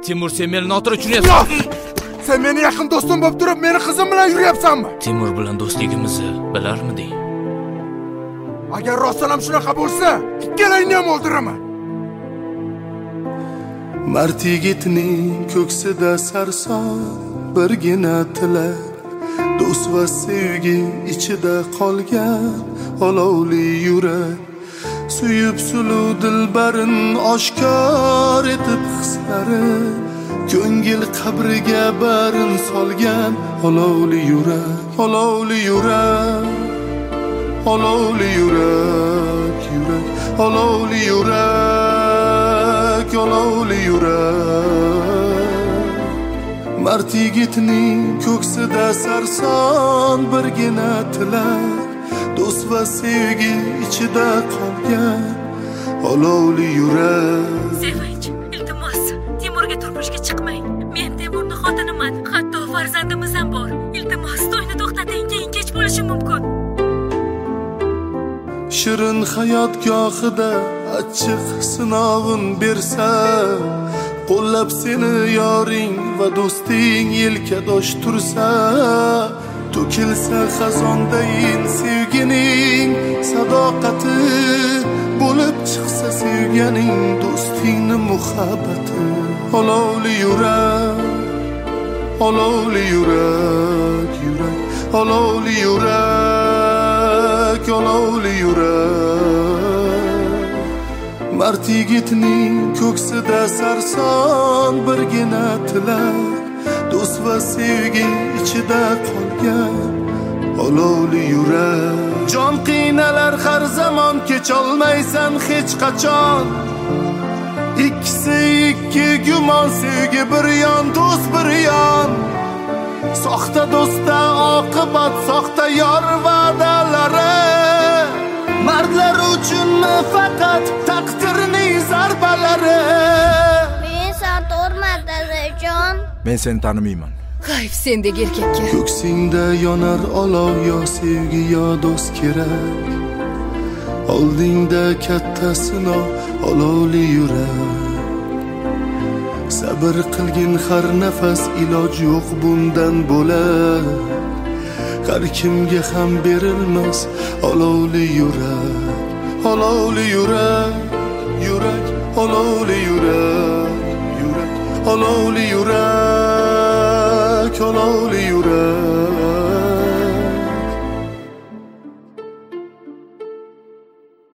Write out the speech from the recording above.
Timur, sen meni noto'g'ri tushunyapsan. Sen meni yaqin do'stim bo'lib turib, meni qizim bilan yuryapsanmi? Timur bilan do'stligimizni bilarmiding? Agar rostdan ham shunaqa bo'lsa, ikkalangni ham o'ldiraman. Mard yigitning ko'ksida sarson birgina tilak, do'st va sevgi ichida qolgan olovli yurak. Suyib suluv dilbarin oshkor etib hislari, ko'ngil qabriga barin solgan olovli yurak, olovli yurak, olovli yurak, yurak, olovli yurak, olovli yurak. Mard yigitning ko'ksida sarson birgina tilak, do'st va sevgi ichida qolgan olovli yurak. Sevinch, iltimos, Timurga turmushga chiqmang. Men Timurning xotiniman, hatto farzandimiz ham bor. Iltimos, to'yni to'xtating, keyin kech bo'lishi mumkin. Shirin hayot gohida achchiq sinovin bersa, qo'llab seni yoring va do'sting yelkadosh tursa, to'kilsa xazondayin sevgining sadoqati, bo'lib chiqsa sevganing do'stingni muhabbati. Olovli yurak, olovli yurak, yurak, olovli yurak, olovli yurak. Mard yigitning ko'ksida sarson birgina tilak, do'st va sevgi ichida qolgan olovli yurak. Jon qiynalar har zamon, kecholmaysan hech qachon. Ikkisi ikki gumon, sevgi bir yon, do'st bir yon. Soxta do'stda oqibat, soxta yor va'dalari. Mardlar uchunmi faqat taqdirning zarbalari? Men sen to'rmadajon. Men seni tanimayman. Hayf sendek erkakka. Ko'ksingda yonar olov, yo sevgi yo do'st kerak. Oldingda katta sinov, olovli yurak. Sabr qilgin har nafas, iloj yo'q bundan bo'lar. Har kimga ham berilmas olovli yurak, olovli yurak, yurak, olovli yurak, yurak, olovli yurak, olovli yurak.